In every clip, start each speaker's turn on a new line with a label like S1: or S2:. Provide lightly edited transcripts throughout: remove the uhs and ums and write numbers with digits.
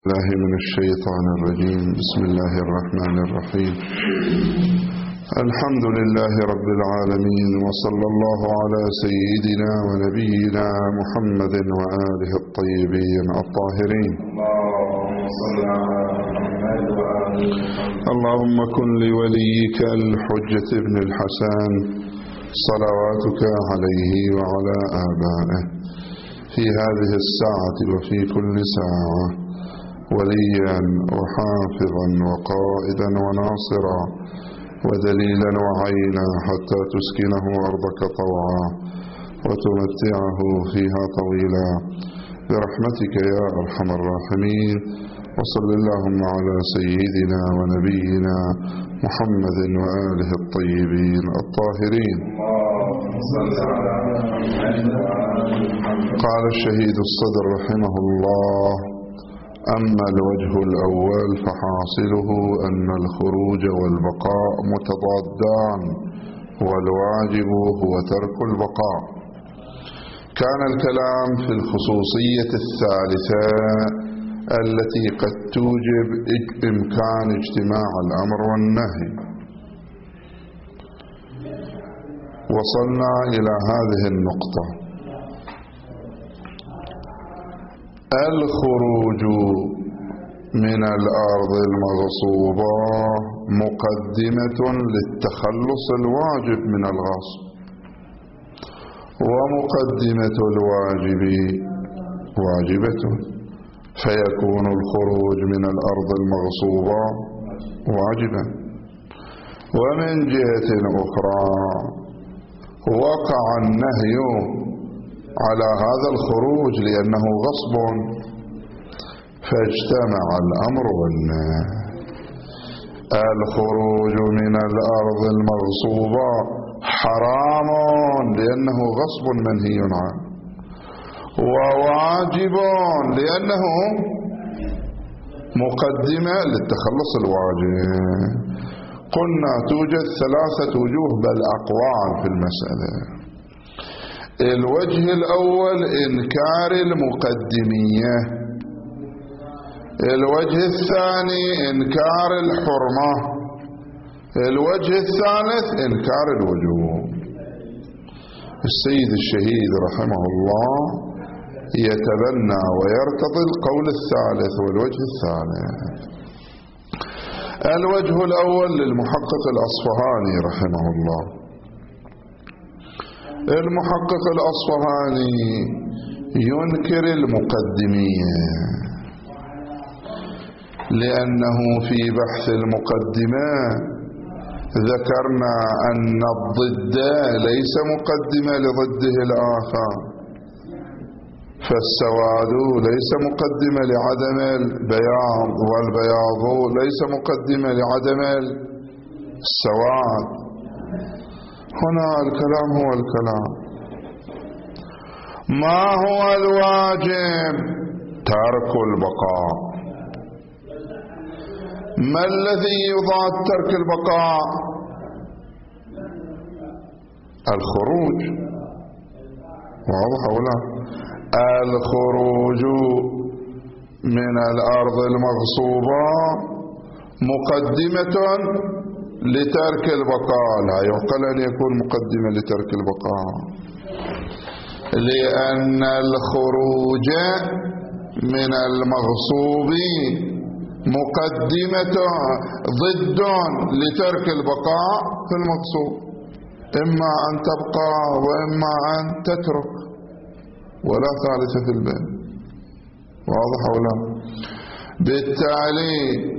S1: الله من الشيطان الرجيم. بسم الله الرحمن الرحيم. الحمد لله رب العالمين، وصلى الله على سيدنا ونبينا محمد وآله الطيبين الطاهرين. اللهم كن لوليك الحجة ابن الحسن صلواتك عليه وعلى آبائه في هذه الساعة وفي كل ساعة وليا وحافظا وقائدا وناصرا ودليلا وعينا حتى تسكنه أرضك طوعا وتمتعه فيها طويلا برحمتك يا أرحم الراحمين. وصل اللهم على سيدنا ونبينا محمد وآله الطيبين الطاهرين. قال الشهيد الصدر رحمه الله: أما الوجه الأول فحاصله أن الخروج والبقاء متضادان، والواجب هو ترك البقاء. كان الكلام في الخصوصية الثالثة التي قد توجب إمكان اجتماع الأمر والنهي. وصلنا إلى هذه النقطة: الخروج من الأرض المغصوبة مقدمة للتخلص الواجب من الغصب، ومقدمة الواجب واجبة، فيكون الخروج من الأرض المغصوبة واجبا. ومن جهة أخرى وقع النهي على هذا الخروج لأنه غصب، فاجتمع الأمر والنهي. الخروج من الأرض المغصوبة حرام لأنه غصب منهي عنه، وواجب لأنه مقدمة للتخلص الواجب. قلنا توجد ثلاثة وجوه بل أقوال في المسألة. الوجه الأول إنكار المقدمية، الوجه الثاني إنكار الحرمة، الوجه الثالث إنكار الوجوب. السيد الشهيد رحمه الله يتبنى ويرتضي القول الثالث والوجه الثالث. الوجه الأول للمحقق الأصفهاني رحمه الله. المحقق الأصفهاني ينكر المقدمية، لأنه في بحث المقدمة ذكرنا أن الضد ليس مقدمة لضده الآخر، فالسواد ليس مقدمة لعدم البياض، والبياض ليس مقدمة لعدم السواد. هنا الكلام هو الكلام. ما هو الواجب؟ ترك البقاء. ما الذي يضاد ترك البقاء؟ الخروج. واضح ولا؟ الخروج من الأرض المغصوبة مقدمة لترك البقاء. لا يعقل أن يكون مقدمة لترك البقاء، لأن الخروج من المغصوب مقدمة ضد لترك البقاء في المغصوب، إما أن تبقى وإما أن تترك، ولا ثالث في الباب. واضح ولا؟ بالتالي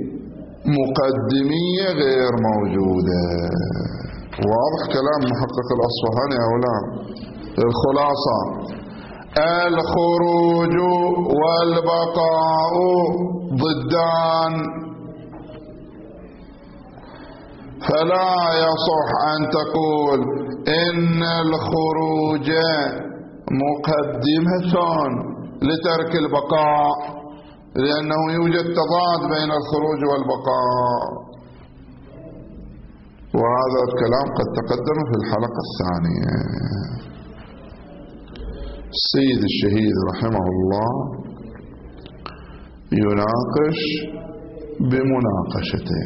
S1: مقدمية غير موجودة. واضح كلام محقق الأصفهاني أو لا؟ الخلاصة: الخروج والبقاء ضدان، فلا يصح أن تقول إن الخروج مقدمة لترك البقاء، لأنه يوجد تضاد بين الخروج والبقاء. وهذا الكلام قد تقدم في الحلقة الثانية. السيد الشهيد رحمه الله يناقش بمناقشته.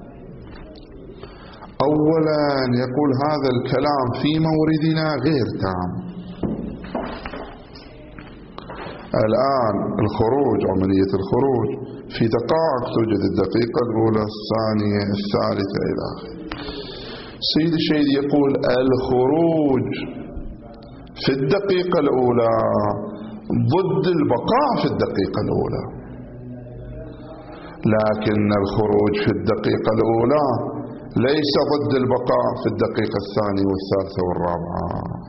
S1: أولا يقول هذا الكلام في موردنا غير تام. الآن الخروج، عملية الخروج في دقائق توجد الدقيقة الأولى، الثانية، الثالثة إلى آخره. سيد الشهيد يقول الخروج في الدقيقة الأولى ضد البقاء في الدقيقة الأولى، لكن الخروج في الدقيقة الأولى ليس ضد البقاء في الدقيقة الثانية والثالثة والرابعة.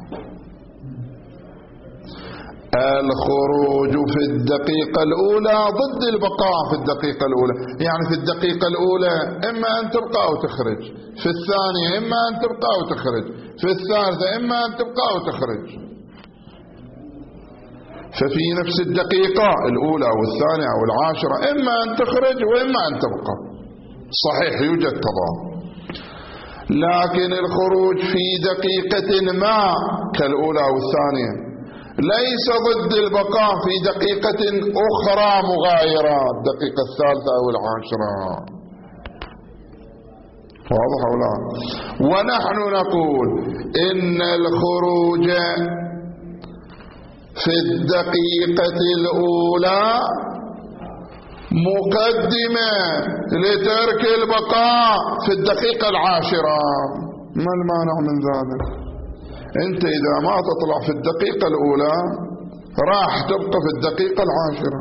S1: الخروج في الدقيقة الأولى ضد البقاء في الدقيقة الأولى، يعني في الدقيقة الأولى إما أن تبقى أو تخرج، في الثانية إما أن تبقى أو تخرج، في الثالثة إما أن تبقى أو تخرج. ففي نفس الدقيقة الأولى أو الثانية أو العاشرة إما أن تخرج وإما أن تبقى. صحيح يوجد تضاد، لكن الخروج في دقيقة ما كالأولى أو الثانية ليس ضد البقاء في دقيقة أخرى مغايرة، الدقيقة الثالثة أو العاشرة. واضح أو لا؟ ونحن نقول إن الخروج في الدقيقة الأولى مقدمة لترك البقاء في الدقيقة العاشرة. ما المانع من ذلك؟ أنت إذا ما تطلع في الدقيقة الأولى راح تبقى في الدقيقة العاشرة.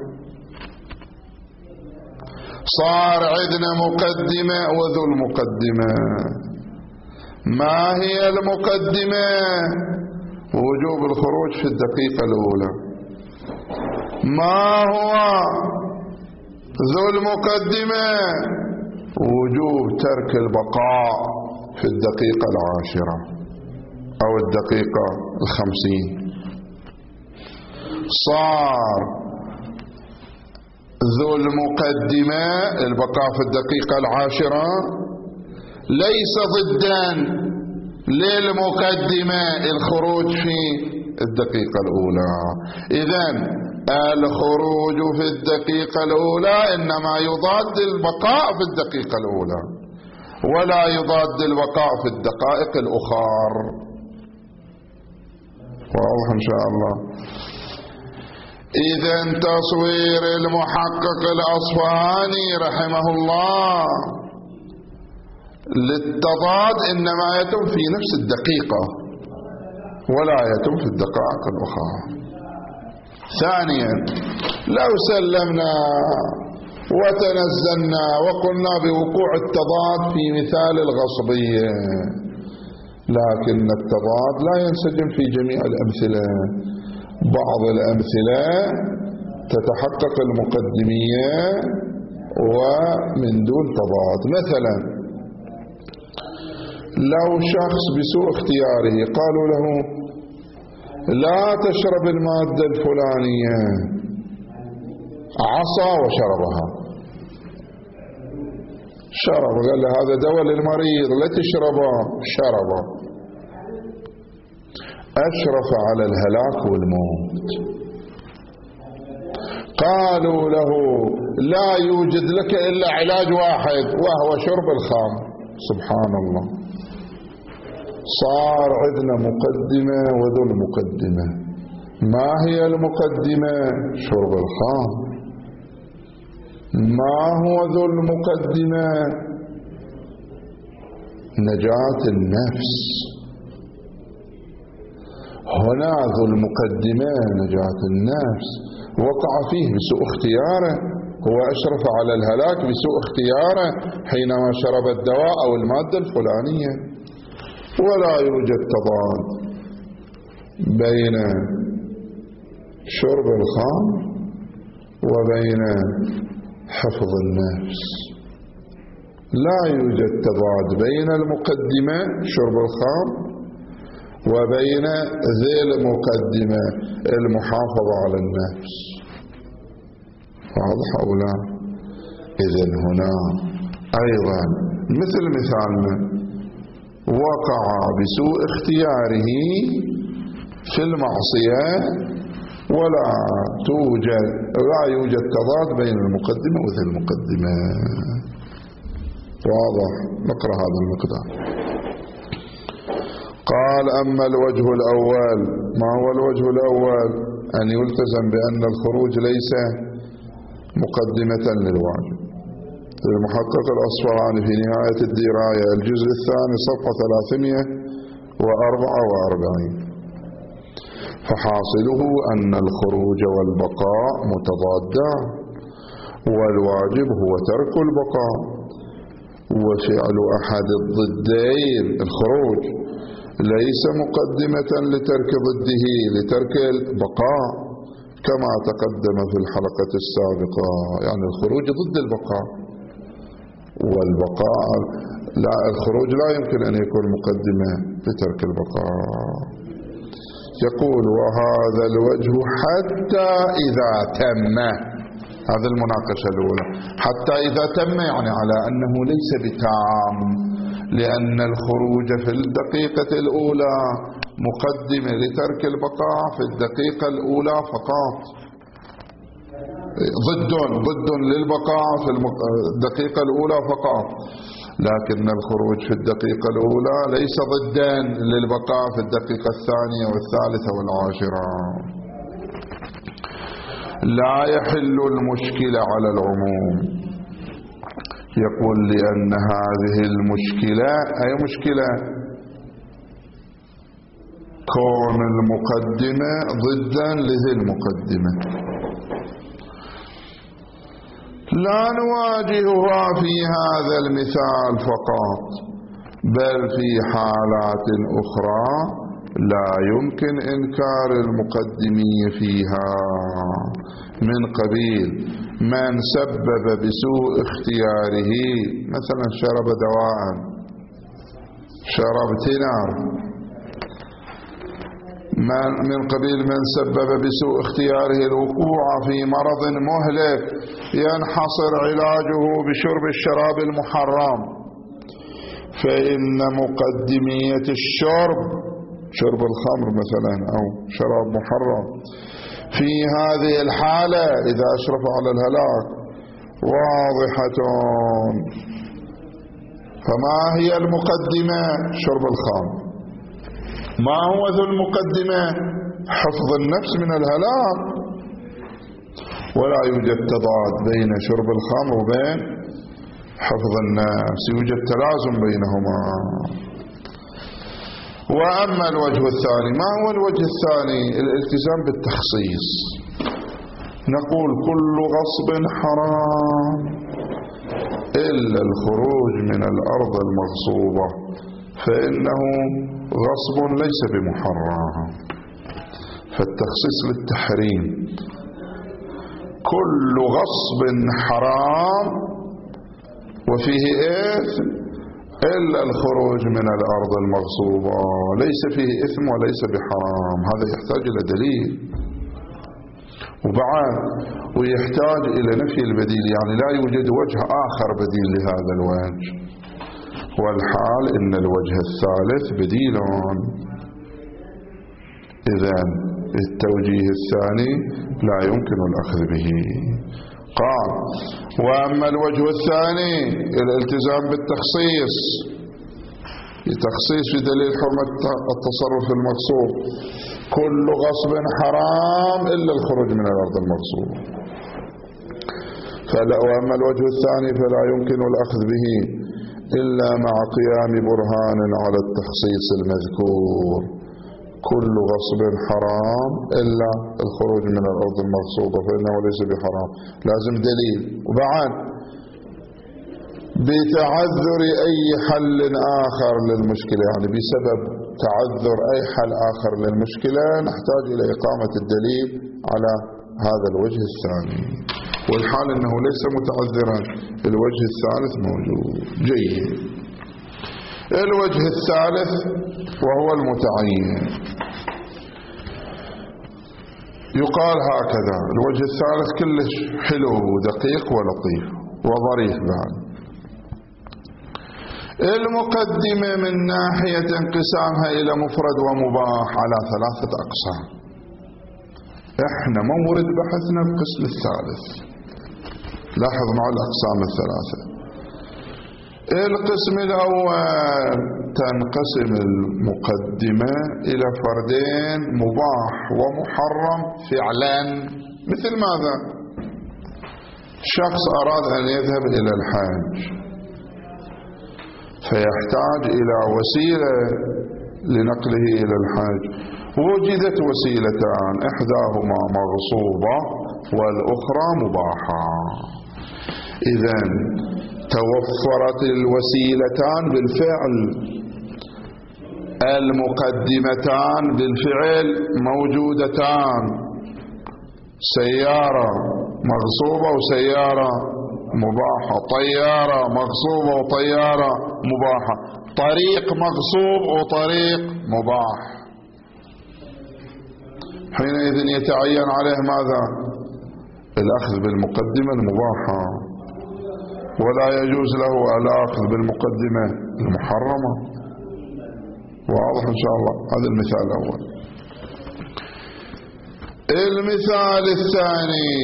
S1: صار عندنا مقدمة وذو المقدمة. ما هي المقدمة؟ وجوب الخروج في الدقيقة الأولى. ما هو ذو المقدمة؟ وجوب ترك البقاء في الدقيقة العاشرة أو الدقيقة 50. صار ذو المقدمة البقاء في الدقيقة العاشرة ليس ضدا للمقدمة الخروج في الدقيقة الأولى. إذن الخروج في الدقيقة الأولى إنما يضاد البقاء في الدقيقة الأولى ولا يضاد البقاء في الدقائق الأخرى. واضح إن شاء الله. إذن تصوير المحقق الأصفهاني رحمه الله للتضاد إنما يتم في نفس الدقيقة ولا يتم في الدقائق الأخرى. ثانيا، لو سلمنا وتنزلنا وقلنا بوقوع التضاد في مثال الغصبية، لكن التضاد لا ينسجم في جميع الأمثلة. بعض الأمثلة تتحقق المقدمية ومن دون تضاد. مثلا لو شخص بسوء اختياره قالوا له لا تشرب المادة الفلانية، عصى وشربها. شرب، قال له هذا دواء للمريض لا تشربه، شربه. أشرف على الهلاك والموت. قالوا له لا يوجد لك إلا علاج واحد وهو شرب الخمر. سبحان الله. صار عندنا مقدمة وذو المقدمة. ما هي المقدمة؟ شرب الخمر. ما هو ذو المقدمة؟ نجاة النفس. هنا ذو المقدمة نجاة النفس وقع فيه بسوء اختياره، هو أشرف على الهلاك بسوء اختياره حينما شرب الدواء أو المادة الفلانية. ولا يوجد تضاد بين شرب الخمر وبين حفظ النفس. لا يوجد تضاد بين المقدمة شرب الخمر وبين ذي المقدمة المحافظة على النفس. واضح أو لا؟ إذن هنا أيضا مثل مثالنا وقع بسوء اختياره في المعصية ولا يوجد تضاد بين المقدمة وذي المقدمة. واضح؟ نقرأ هذا المقدار. قال: أما الوجه الأول. ما هو الوجه الأول؟ أن يلتزم بأن الخروج ليس مقدمة للواجب. المحقق الأصفهاني في نهاية الدراية الجزء الثاني صفحة 344. فحاصله أن الخروج والبقاء متضادان، والواجب هو ترك البقاء، وفعل أحد الضدين الخروج ليس مقدمة لترك ضده لترك البقاء، كما تقدم في الحلقة السابقة. يعني الخروج ضد البقاء، والبقاء لا، الخروج لا يمكن أن يكون مقدمة لترك البقاء. يقول: وهذا الوجه حتى إذا تم. هذه المناقشة الأولى. حتى إذا تم يعني على أنه ليس بتام، لأن الخروج في الدقيقة الأولى مقدمة لترك البقاء في الدقيقة الأولى فقط، ضد للبقاء في الدقيقة الأولى فقط. لكن الخروج في الدقيقة الأولى ليس ضدا للبقاء في الدقيقة الثانية والثالثة والعاشرة. لا يحل المشكلة على العموم. يقول: لأن هذه المشكلة، أي مشكلة؟ كون المقدمة ضدا لذي المقدمة، لا نواجهها في هذا المثال فقط، بل في حالات أخرى لا يمكن إنكار المقدمية فيها، من قبيل من سبب بسوء اختياره، مثلا شرب دواء، شرب تنار، من قبيل من سبب بسوء اختياره الوقوع في مرض مهلك ينحصر علاجه بشرب الشراب المحرم، فإن مقدمية الشرب، شرب الخمر مثلا أو شراب محرم، في هذه الحالة إذا أشرف على الهلاك واضحة. فما هي المقدمة؟ شرب الخمر. ما هو ذو المقدمة؟ حفظ النفس من الهلاك. ولا يوجد تضاد بين شرب الخمر وبين حفظ النفس، يوجد تلازم بينهما. وأما الوجه الثاني، ما هو الوجه الثاني؟ الالتزام بالتخصيص. نقول: كل غصب حرام إلا الخروج من الأرض المغصوبة، فإنه غصب ليس بمحرم. فالتخصيص للتحريم. كل غصب حرام وفيه إثم إلا الخروج من الأرض المغصوبة، ليس فيه إثم وليس بحرام. هذا يحتاج إلى دليل، ويحتاج إلى نفي البديل، يعني لا يوجد وجه آخر بديل لهذا الوجه، والحال إن الوجه الثالث بديل. إذن التوجيه الثاني لا يمكن الأخذ به. قال: وأما الوجه الثاني الالتزام بالتخصيص، تخصيص في دليل حرمة التصرف المغصوب. كل غصب حرام إلا الخروج من الأرض المغصوبة. وأما الوجه الثاني فلا يمكن الأخذ به إلا مع قيام برهان على التخصيص المذكور. كل غصب حرام إلا الخروج من الأرض المغصوبة فإنه ليس بحرام، لازم دليل. وبعد بتعذر أي حل آخر للمشكلة، يعني بسبب تعذر أي حل آخر للمشكلة نحتاج إلى إقامة الدليل على هذا الوجه الثاني. والحال أنه ليس متعذرا، الوجه الثالث موجود. جيد. الوجه الثالث وهو المتعين، يقال هكذا: الوجه الثالث كلش حلو ودقيق ولطيف وظريف. بعد المقدمة من ناحية انقسامها إلى مفرد ومباح على 3 أقسام. احنا مورد بحثنا القسم الثالث. لاحظ مع الأقسام الثلاثة. القسم الأول تنقسم المقدمة إلى فردين مباح ومحرم فعلا. مثل ماذا؟ شخص أراد أن يذهب إلى الحج فيحتاج إلى وسيلة لنقله إلى الحج، وجدت وسيلتان، إحداهما مغصوبة والأخرى مباحة. إذن توفرت الوسيلتان بالفعل، المقدمتان بالفعل موجودتان، سيارة مغصوبة وسيارة مباحة، طيارة مغصوبة وطيارة مباحة، طريق مغصوب وطريق مباح. حينئذ يتعين عليه ماذا؟ الأخذ بالمقدمة المباحة، ولا يجوز له الأخذ بالمقدمة المحرمة. واضح إن شاء الله؟ هذا المثال الأول. المثال الثاني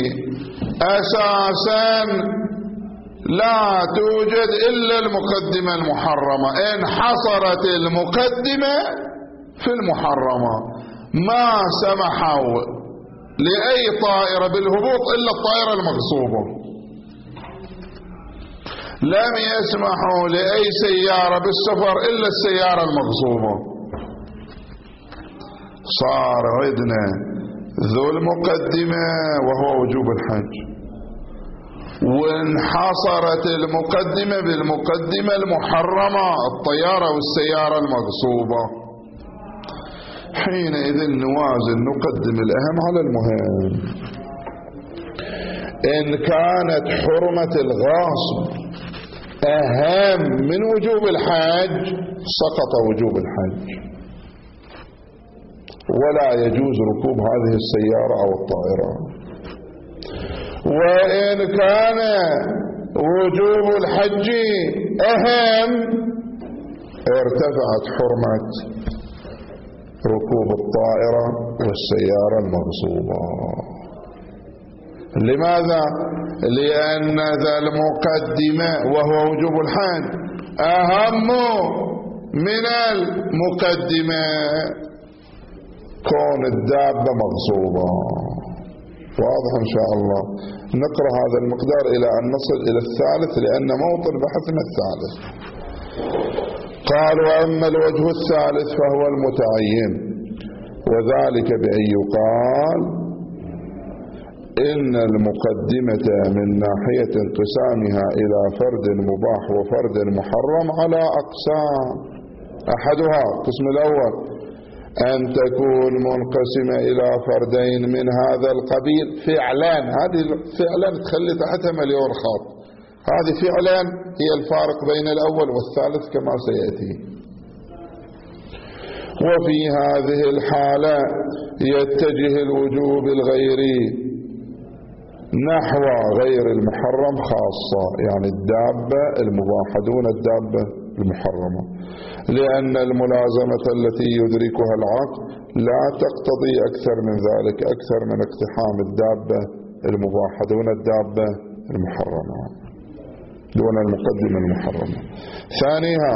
S1: أساسا لا توجد إلا المقدمة المحرمة، انحصرت المقدمة في المحرمة، ما سمحوا لأي طائرة بالهبوط إلا الطائرة المغصوبة، لم يسمحوا لأي سيارة بالسفر إلا السيارة المغصوبة. صار عندنا ذو المقدمة وهو وجوب الحج، وانحصرت المقدمة بالمقدمة المحرمة الطيارة والسيارة المغصوبة. حينئذ نوازن، نقدم الأهم على المهم. إن كانت حرمة الغاصب أهم من وجوب الحج سقط وجوب الحج، ولا يجوز ركوب هذه السيارة أو الطائرة. وإن كان وجوب الحج أهم ارتفعت حرمة ركوب الطائرة والسيارة المغصوبة. لماذا؟ لأن ذا المقدمة وهو وجوب الحج أهم من المقدمة كون الدابة مغصوبة. واضح إن شاء الله؟ نقرأ هذا المقدار إلى أن نصل إلى الثالث، لأن موطن بحثنا الثالث. قال: وأما الوجه الثالث فهو المتعين، وذلك بأن يقال إن المقدمة من ناحية انقسامها إلى فرد مباح وفرد محرم على أقسام. أحدها القسم الأول أن تكون منقسمة إلى فردين من هذا القبيل فعلا. هذه فعلا تخلي تحتها مليون خط. هذه فعلا هي الفارق بين الأول والثالث كما سيأتي. وفي هذه الحالة يتجه الوجوب الغيري نحو غير المحرم خاصة، يعني الدابة المباحة دون الدابة المحرمة، لأن الملازمة التي يدركها العقل لا تقتضي أكثر من ذلك، أكثر من اقتحام الدابة المباحة دون الدابة المحرمة، دون المقدمة المحرمة. ثانيها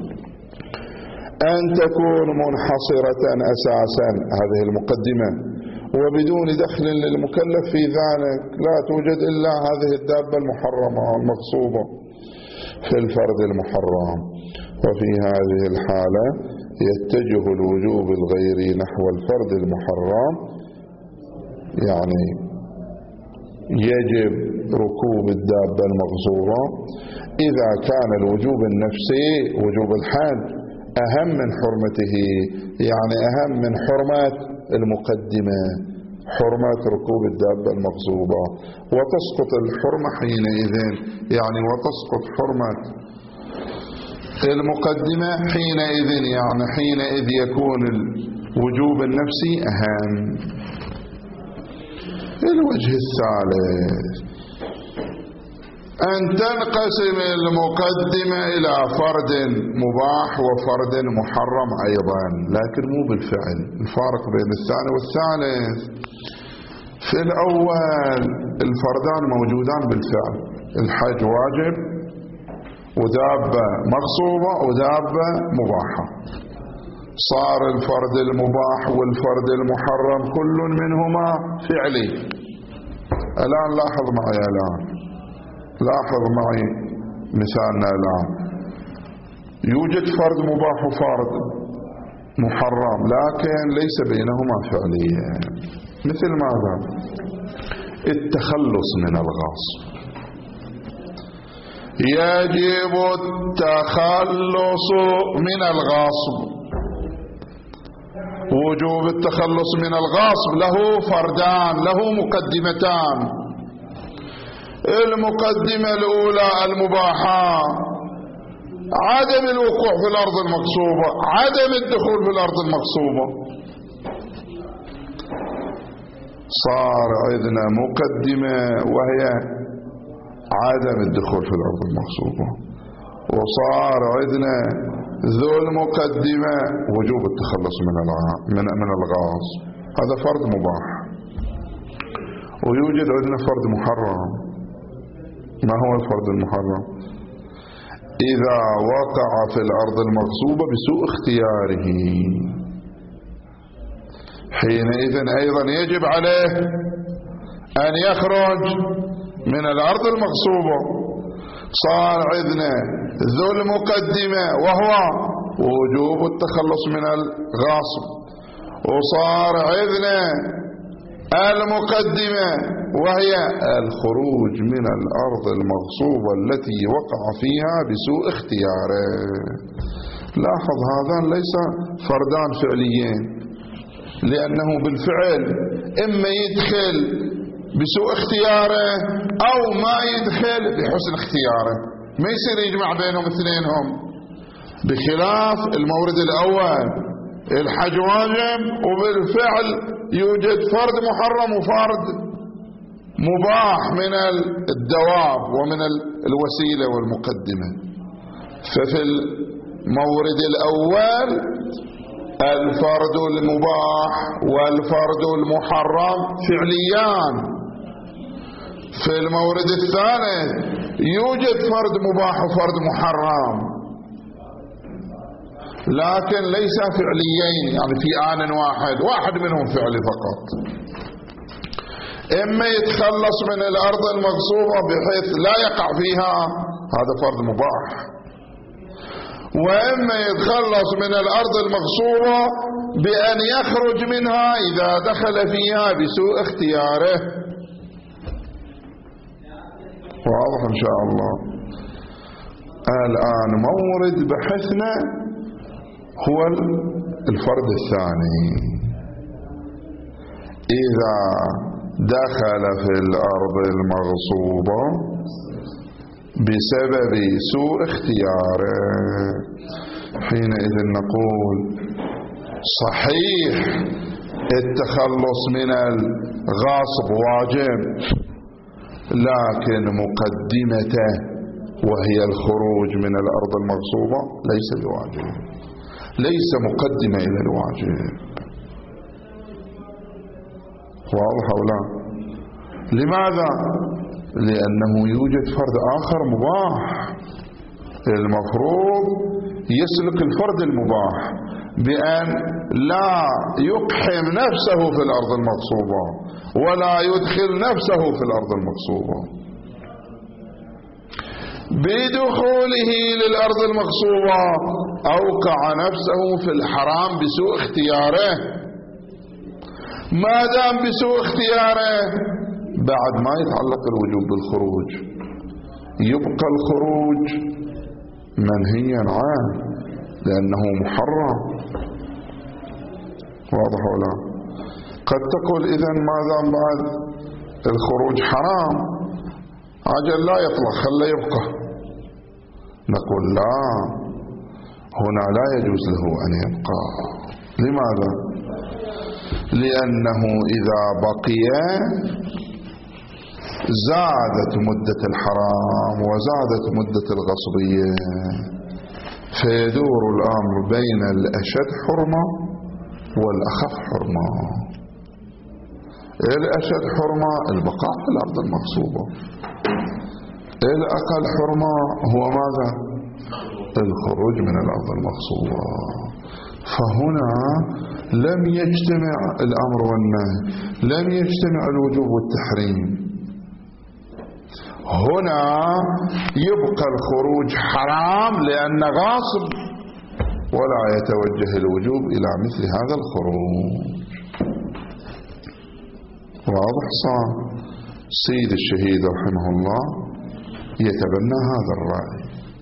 S1: أن تكون منحصرة أساسا هذه المقدمة وبدون دخل للمكلف في ذلك، لا توجد إلا هذه الدابة المحرمة المغصوبة في الفرد المحرم. وفي هذه الحالة يتجه الوجوب الغيري نحو الفرد المحرم، يعني يجب ركوب الدابة المغصوبة إذا كان الوجوب النفسي وجوب الحج أهم من حرمته، يعني أهم من حرمة المقدمة، حرمة ركوب الدابة المغصوبة، وتسقط الحرمة حينئذ، يعني وتسقط حرمة المقدمة حينئذ، يعني حينئذ يكون الوجوب النفسي أهم. الوجه الثالث أن تنقسم المقدمة إلى فرد مباح وفرد محرم أيضا، لكن مو بالفعل. الفارق بين الثاني والثالث في الأول الفردان موجودان بالفعل، الحج واجب ودابة مغصوبة ودابة مباحة. صار الفرد المباح والفرد المحرم كل منهما فعلي. الآن لاحظ معي، لاحظ معي مثالنا الآن. يوجد فرد مباح وفرد محرم لكن ليس بينهما فعليا. مثل ماذا؟ التخلص من الغاصب. يجب التخلص من الغاصب. وجوب التخلص من الغاصب له فردان، له مقدمتان. المقدمة الأولى المباحة، عدم الوقوع في الأرض المغصوبة، عدم الدخول في الأرض المغصوبة. صار عندنا مقدمة وهي عدم الدخول في الأرض المغصوبة، وصار عندنا ذو المقدمة وجوب التخلص من الغاصب. هذا فرد مباح. ويوجد عندنا فرد محرم. ما هو الفرد المحرم؟ إذا وقع في الأرض المغصوبة بسوء اختياره، حينئذ أيضا يجب عليه أن يخرج من الأرض المغصوبة. صار عندنا ذو المقدمة وهو وجوب التخلص من الغاصب، وصار عندنا المقدمة وهي الخروج من الأرض المغصوبة التي وقع فيها بسوء اختياره. لاحظ هذان ليس فردان فعليين، لأنه بالفعل إما يدخل بسوء اختياره أو ما يدخل بحسن اختياره، ما يصير يجمع بينهم اثنينهم. بخلاف المورد الأول الحج واجب وبالفعل يوجد فرد محرم وفرد مباح من الدواب ومن الوسيلة والمقدمة. ففي المورد الأول الفرد المباح والفرد المحرم فعليان. في المورد الثالث يوجد فرد مباح وفرد محرم لكن ليس فعليين، يعني في آن واحد منهم فعلي فقط. إما يتخلص من الأرض المغصوبة بحيث لا يقع فيها، هذا فرد مباح، وإما يتخلص من الأرض المغصوبة بأن يخرج منها إذا دخل فيها بسوء اختياره. واضح إن شاء الله. الآن مورد بحثنا هو الفرد الثاني. إذا دخل في الأرض المغصوبة بسبب سوء اختياره، حينئذ نقول صحيح التخلص من الغاصب واجب، لكن مقدمته وهي الخروج من الأرض المغصوبة ليس بواجب، ليس مقدمة إلى الواجب. واضح أو لا؟ لماذا؟ لأنه يوجد فرد آخر مباح. المفروض يسلك الفرد المباح بأن لا يقحم نفسه في الأرض المغصوبة ولا يدخل نفسه في الأرض المغصوبة. بدخوله للأرض المغصوبة أوقع نفسه في الحرام بسوء اختياره. ما دام بسوء اختياره بعد ما يتعلق الوجوب بالخروج، يبقى الخروج منهيا عنه لأنه محرم. واضح ولا؟ قد تقول إذن ما دام بعد الخروج حرام عجل لا يطلق خليه يبقى. نقول لا، هنا لا يجوز له أن يبقى. لماذا؟ لأنه إذا بقي زادت مدة الحرام وزادت مدة الغصبية، فيدور الأمر بين الأشد حرمة والأخف حرمة. الأشد حرمة البقاء في الأرض المغصوبة، الأقل حرمة هو ماذا؟ الخروج من الأرض المغصوبة. فهنا لم يجتمع الأمر والنهي، لم يجتمع الوجوب والتحريم. هنا يبقى الخروج حرام لأن غاصب، ولا يتوجه الوجوب إلى مثل هذا الخروج. واضح صار؟ سيد الشهيد رحمه الله يتبنى هذا الرأي،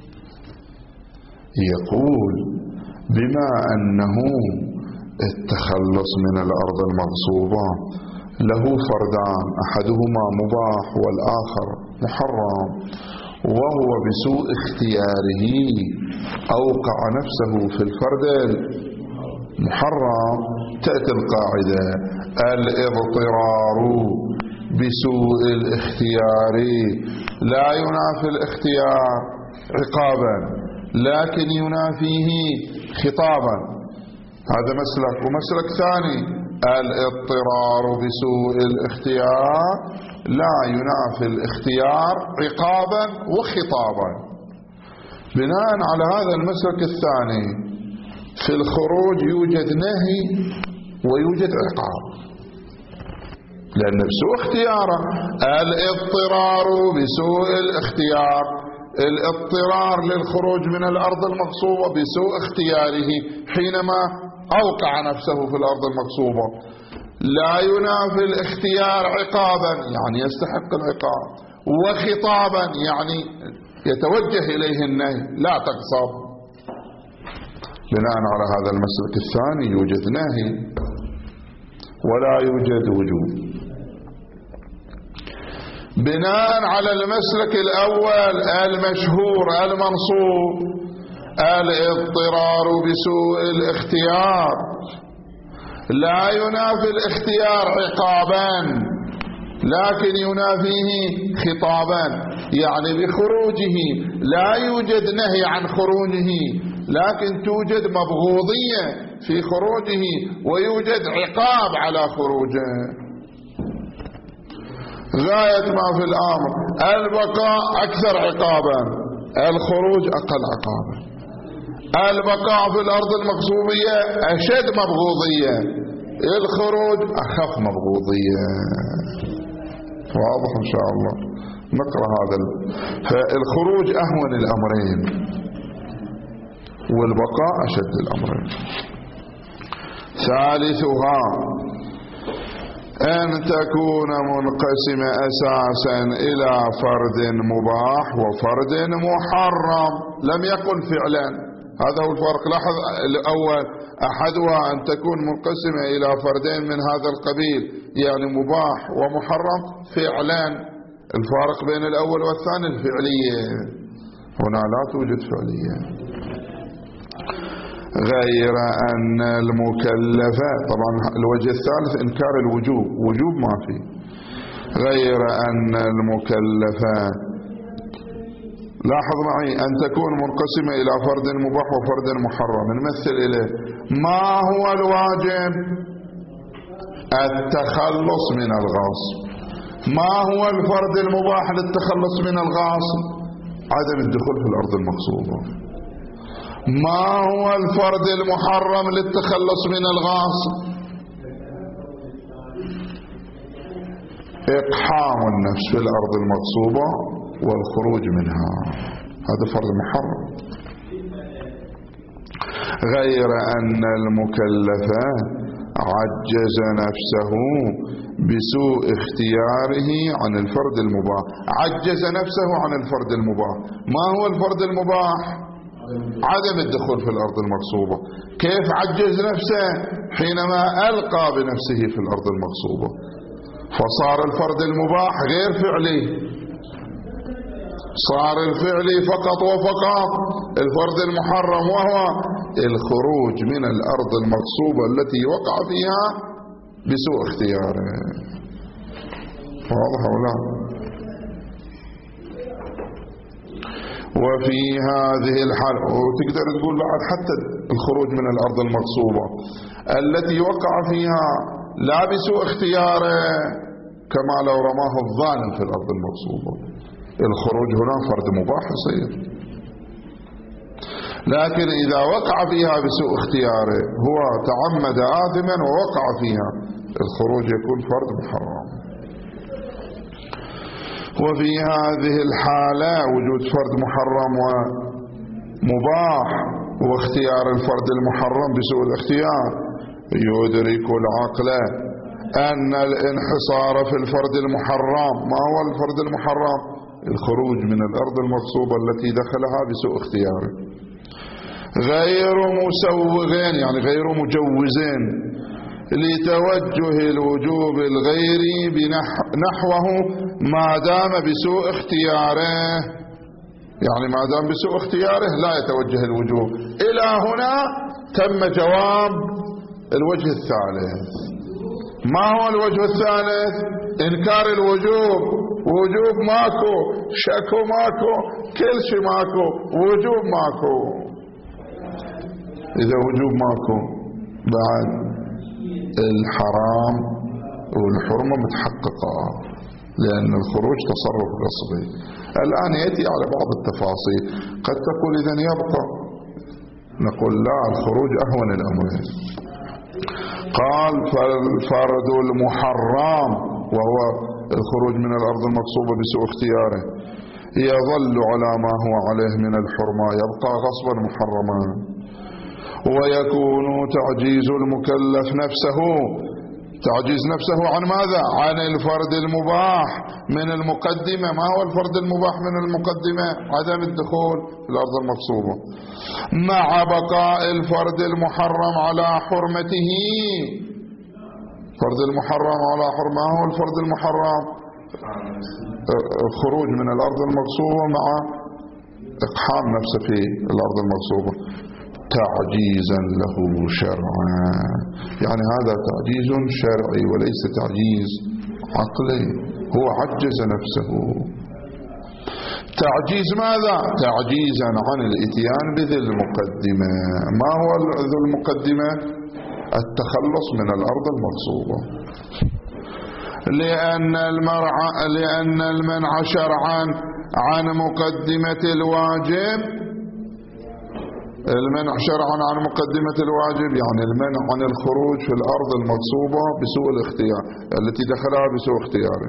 S1: يقول بما أنه التخلص من الأرض المغصوبة له فردان، أحدهما مباح والآخر محرم، وهو بسوء اختياره أوقع نفسه في الفرد المحرم، تأتي القاعدة الاضطرار بسوء الاختيار لا ينافي الاختيار عقابا لكن ينافيه خطابا. هذا مسلك. ومسلك ثاني الاضطرار بسوء الاختيار لا ينافي الاختيار عقابا وخطابا. بناء على هذا المسلك الثاني في الخروج يوجد نهي ويوجد عقاب، لأن بسوء اختياره الاضطرار بسوء الاختيار، الاضطرار للخروج من الأرض المغصوبة بسوء اختياره حينما أوقع نفسه في الأرض المغصوبة، لا ينافي الاختيار عقابا يعني يستحق العقاب، وخطابا يعني يتوجه إليه النهي لا تغصب. بناء على هذا المسلك الثاني يوجد نهي ولا يوجد وجوب. بناء على المسلك الأول المشهور المنصوب الاضطرار بسوء الاختيار لا ينافي الاختيار عقابا لكن ينافيه خطابا، يعني بخروجه لا يوجد نهي عن خروجه لكن توجد مبغوضية في خروجه ويوجد عقاب على خروجه. غاية ما في الأمر البقاء أكثر عقابا، الخروج أقل عقابا. البقاء في الأرض المغصوبية أشد مبغوضية، الخروج أخف مبغوضية. واضح إن شاء الله؟ نقرأ هذا. فالخروج أهون الأمرين والبقاء أشد الأمرين. ثالثها أن تكون منقسمة أساسا إلى فرد مباح وفرد محرم. لم يقل فعلا، هذا هو الفرق. لاحظ الأول أحدها أن تكون منقسمة إلى فردين من هذا القبيل يعني مباح ومحرم فعلا. الفارق بين الأول والثاني الفعلية، هنا لا توجد فعلية. غير أن المكلفة، طبعا الوجه الثالث إنكار الوجوب، وجوب ما فيه. غير أن المكلفة، لاحظ معي، أن تكون منقسمة إلى فرد مباح وفرد محرم. نمثل إليه ما هو الواجب؟ التخلص من الغاصب. ما هو الفرد المباح للتخلص من الغاصب؟ عدم الدخول في الأرض المغصوبة. ما هو الفرد المحرم للتخلص من الغاصب؟ إقحام النفس في الأرض المغصوبة والخروج منها، هذا فرد محرم. غير أن المكلف عجز نفسه بسوء اختياره عن الفرد المباح. عجز نفسه عن الفرد المباح. ما هو الفرد المباح؟ عدم الدخول في الأرض المغصوبة. كيف عجز نفسه؟ حينما ألقى بنفسه في الأرض المغصوبة، فصار الفرد المباح غير فعلي، صار الفعلي فقط وفقط الفرد المحرم، وهو الخروج من الأرض المغصوبة التي وقع فيها بسوء اختياره. واضح ولا؟ وفي هذه الحالة، وتقدر تقول بعد حتى الخروج من الأرض المغصوبة التي وقع فيها لا بسوء اختياره كما لو رماه الظالم في الأرض المغصوبة. الخروج هنا فرد مباح يصير، لكن إذا وقع فيها بسوء اختياره هو تعمد آثما ووقع فيها، الخروج يكون فرد محرم. وفي هذه الحالة وجود فرد محرم ومباح واختيار الفرد المحرم بسوء الاختيار يدرك العقل أن الانحصار في الفرد المحرم. ما هو الفرد المحرم؟ الخروج من الأرض المغصوبة التي دخلها بسوء اختياره، غير مسوغين يعني غير مجوزين لتوجه الوجوب الغيري نحوه ما دام بسوء اختياره. يعني ما دام بسوء اختياره لا يتوجه الوجوب. إلى هنا تم جواب الوجه الثالث. ما هو الوجه الثالث؟ إنكار الوجوب. وجوب ماكو، شكو ماكو، كل شيء ماكو، وجوب ماكو. إذا وجوب ماكو بعد الحرام والحرمة متحققة، لأن الخروج تصرف غصبي. الآن يأتي على بعض التفاصيل. قد تقول إذن يبقى، نقول لا، الخروج أهون الأمرين. قال فالفرد المحرم وهو الخروج من الأرض المغصوبة بسوء اختياره يظل على ما هو عليه من الحرمة، يبقى غصبا محرما. ويكون تعجيز المكلف نفسه، تعجيز نفسه عن ماذا؟ عن الفرد المباح من المقدمة. ما هو الفرد المباح من المقدمة؟ عدم الدخول في الأرض المغصوبة، مع بقاء الفرد المحرم على حرمته. فرد المحرم على حرمة. ما هو الفرد المحرم؟ الخروج من الأرض المغصوبة مع إقحام نفسه في الأرض المغصوبة، تعجيزا له شرعا. يعني هذا تعجيز شرعي وليس تعجيز عقلي، هو عجز نفسه. تعجيز ماذا؟ تعجيزا عن الاتيان بذي المقدمة. ما هو ذو المقدمة؟ التخلص من الأرض المغصوبة. لأن المنع شرعا عن مقدمة الواجب، المنع شرعا عن مقدمة الواجب يعني المنع عن الخروج في الأرض المغصوبة بسوء الاختيار التي دخلها بسوء اختياره،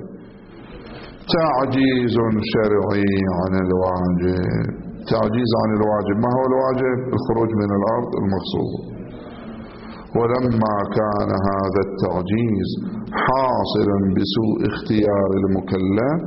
S1: تعجيز شرعي عن الواجب. تعجيز عن الواجب. ما هو الواجب؟ الخروج من الأرض المغصوبة. ولما كان هذا التعجيز حاصلا بسوء اختيار المكلف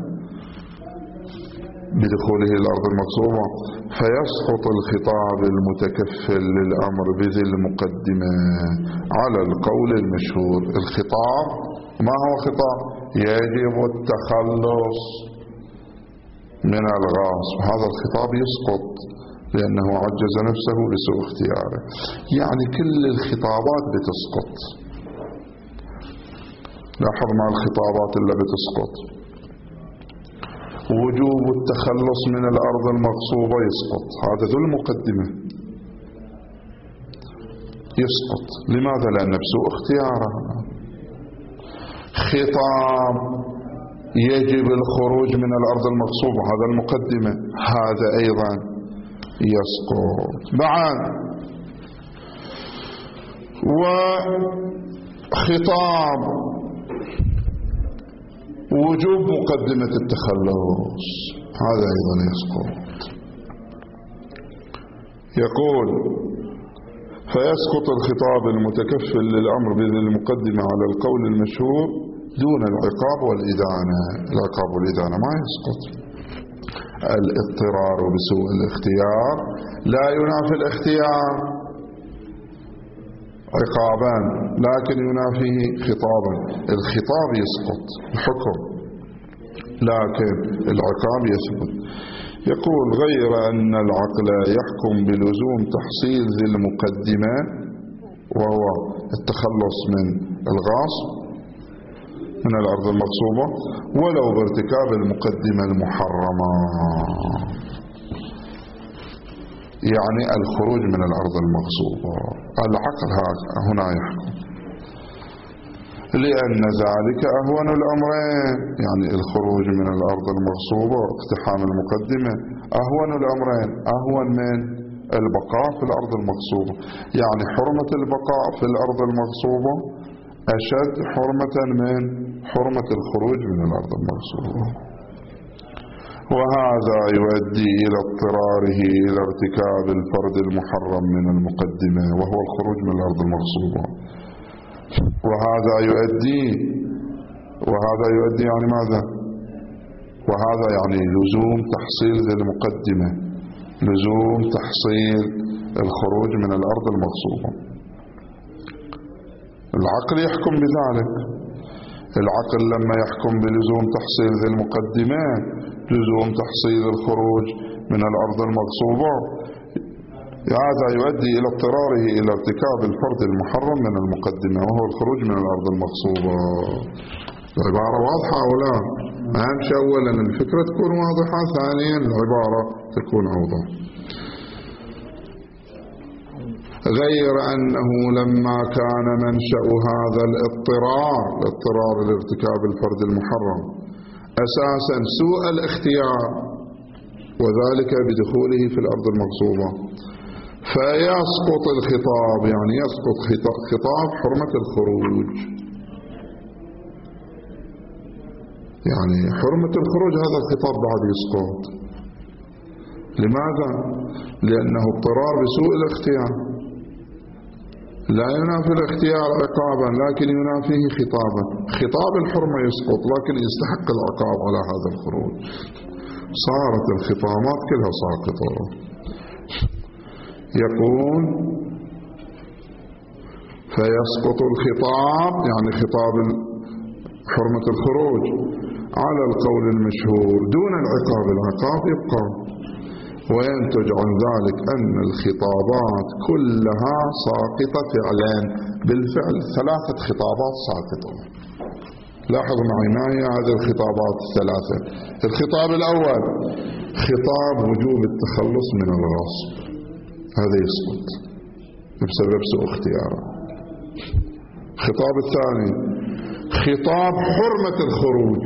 S1: بدخوله الأرض المغصوبة فيسقط الخطاب المتكفل للأمر بذي المقدمة على القول المشهور. الخطاب ما هو خطاب؟ يجب التخلص من الغاصب. هذا الخطاب يسقط لأنه عجز نفسه لسوء اختياره. يعني كل الخطابات بتسقط. لاحظ مع الخطابات اللي بتسقط وجوب التخلص من الأرض المغصوبة يسقط. هذا ذو المقدمة يسقط. لماذا؟ لأن بسوء اختياره. خطاب يجب الخروج من الأرض المغصوبة، هذا المقدمة، هذا أيضا يسقط. بعد وخطاب وجوب مقدمة التخلص هذا أيضا يسقط. يقول فيسقط الخطاب المتكفل للأمر بذي المقدمة على القول المشهور دون العقاب والإدانة. العقاب والإدانة ما يسقط. الاضطرار بسوء الاختيار لا ينافي الاختيار عقابا لكن ينافيه خطابا. الخطاب يسقط الحكم لكن العقاب يثبت. يقول غير أن العقل يحكم بلزوم تحصيل ذي المقدمة وهو التخلص من الغاصب من الأرض المغصوبة ولو بارتكاب المقدمة المحرمة، يعني الخروج من الأرض المغصوبة. العقل هنا يحكم. لأن ذلك أهون الأمرين، يعني الخروج من الأرض المغصوبة واقتحام المقدمة أهون الأمرين، أهون من البقاء في الأرض المغصوبة، يعني حرمة البقاء في الأرض المغصوبة أشد حرمة من حرمة الخروج من الأرض المغصوبة. وهذا يؤدي إلى اضطراره إلى ارتكاب الفرد المحرم من المقدمة وهو الخروج من الأرض المغصوبة. وهذا يؤدي يعني ماذا؟ وهذا يعني لزوم تحصيل ذي المقدمة، لزوم تحصيل الخروج من الأرض المغصوبة. العقل يحكم بذلك، العقل لما يحكم بلزوم تحصيل ذي المقدمة، لزوم تحصيل الخروج من الأرض المغصوبة، هذا يؤدي إلى اضطراره إلى ارتكاب الفرد المحرم من المقدمة وهو الخروج من الأرض المغصوبة. العبارة واضحة أو لا؟ أهم شيء أولا الفكرة تكون واضحة، ثانيا العبارة تكون أوضح. غير أنه لما كان منشأ هذا الاضطرار لارتكاب الفرد المحرم أساسا سوء الاختيار، وذلك بدخوله في الأرض المغصوبة، فيسقط الخطاب، يعني يسقط خطاب حرمة الخروج، يعني حرمة الخروج هذا الخطاب بعد يسقط. لماذا؟ لأنه اضطرار بسوء الاختيار، لا ينافي الاختيار عقابا لكن ينافيه خطابا، خطاب الحرمة يسقط لكن يستحق العقاب على هذا الخروج، صارت الخطابات كلها ساقطة. يقول فيسقط الخطاب، يعني خطاب حرمة الخروج على القول المشهور دون العقاب، العقاب يبقى، وينتج عن ذلك أن الخطابات كلها ساقطة فعلا، بالفعل 3 خطابات ساقطة. لاحظ معي ما هي هذه الخطابات ال3. الخطاب الأول خطاب وجوب التخلص من الغصب، هذا يسقط بسبب سوء اختياره. الخطاب الثاني خطاب حرمة الخروج،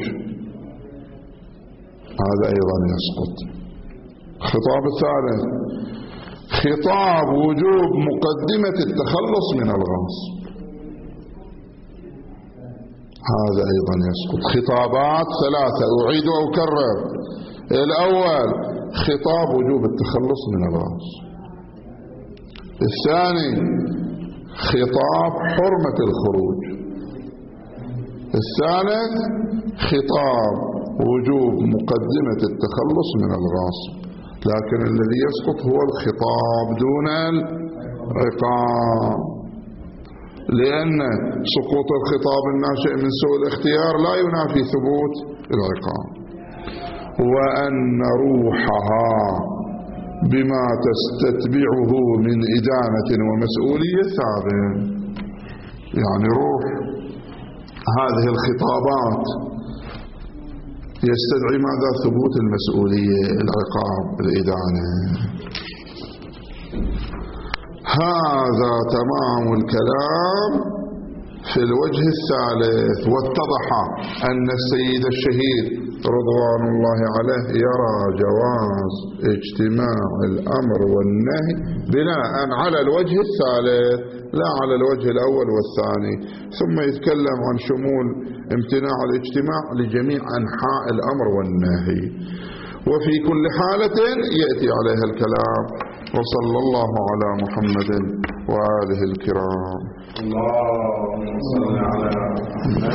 S1: هذا أيضا يسقط. الخطاب الثالث خطاب وجوب مقدمة التخلص من الغصب، هذا أيضا يسقط. خطابات 3 أعيد وأكرر. الأول خطاب وجوب التخلص من الغصب، الثاني خطاب حرمة الخروج، الثالث خطاب وجوب مقدمة التخلص من الغصب. لكن الذي يسقط هو الخطاب دون العقاب، لأن سقوط الخطاب الناشئ من سوء الاختيار لا ينافي ثبوت العقاب. وأن روحها بما تستتبعه من إدانة ومسؤولية ثابت، يعني روح هذه الخطابات يستدعي ماذا؟ ثبوت المسؤولية، العقاب، الإدانة. هذا تمام الكلام في الوجه الثالث. واتضح أن السيد الشهيد رضوان الله عليه يرى جواز اجتماع الأمر والنهي بناء على الوجه الثالث لا على الوجه الأول والثاني، ثم يتكلم عن شمول امتناع الاجتماع لجميع أنحاء الأمر والنهي، وفي كل حالة يأتي عليها الكلام. وصلى الله على محمد وآله الكرام.
S2: اللهم صل على محمد